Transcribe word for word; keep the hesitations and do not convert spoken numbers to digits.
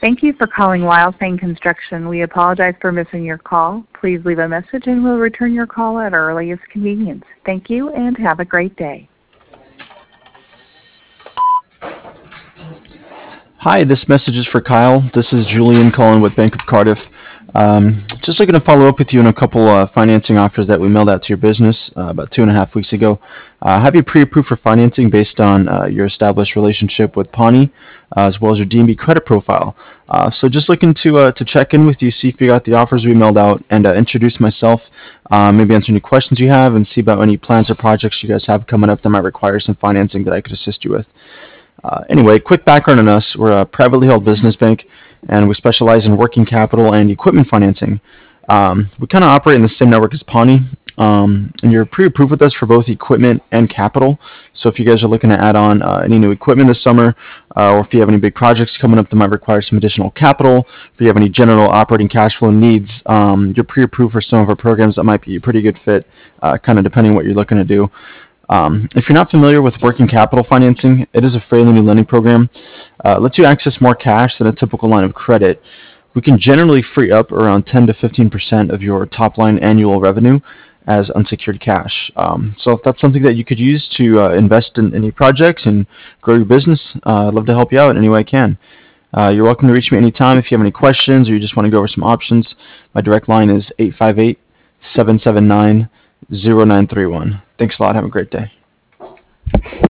Thank you for calling Wildfang Construction. We apologize for missing your call. Please leave a message and we'll return your call at our earliest convenience. Thank you and have a great day. Hi, this message is for Kyle. This is Julian calling with Bank of Cardiff. Um, just looking to follow up with you on a couple uh, financing offers that we mailed out to your business uh, about two and a half weeks ago. Uh, have you pre-approved for financing based on uh, your established relationship with Pawnee, uh, as well as your D and B credit profile. Uh, so just looking to uh, to check in with you, see if you got the offers we mailed out, and uh, introduce myself, uh, maybe answer any questions you have, and see about any plans or projects you guys have coming up that might require some financing that I could assist you with. Uh, anyway, quick background on us. We're a privately held business bank, and we specialize in working capital and equipment financing. Um, we kind of operate in the same network as Pawnee, um, and you're pre-approved with us for both equipment and capital. So if you guys are looking to add on uh, any new equipment this summer, uh, or if you have any big projects coming up that might require some additional capital, if you have any general operating cash flow needs, um, you're pre-approved for some of our programs that might be a pretty good fit, uh, kind of depending on what you're looking to do. Um, if you're not familiar with working capital financing, it is a fairly new lending program. Uh, it lets you access more cash than a typical line of credit. We can generally free up around ten to fifteen percent of your top line annual revenue as unsecured cash. Um, so if that's something that you could use to uh, invest in any projects and grow your business, uh, I'd love to help you out in any way I can. Uh, you're welcome to reach me anytime if you have any questions or you just want to go over some options. My direct line is eight five eight, seven seven nine, zero nine three one. Thanks a lot. Have a great day.